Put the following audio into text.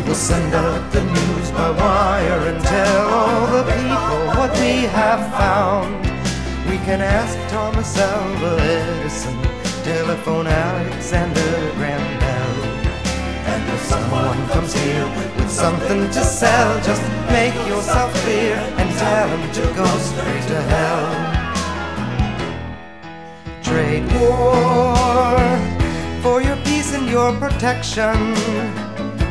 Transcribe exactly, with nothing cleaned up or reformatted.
We'll send out the news by wire and tell all the people what we have found. We can ask Thomas Alva Edison, telephone Alexander Graham Bell. And if someone comes here with something to sell, just make yourself clear and tell him to go straight to hell. Trade war for your peace and your protection.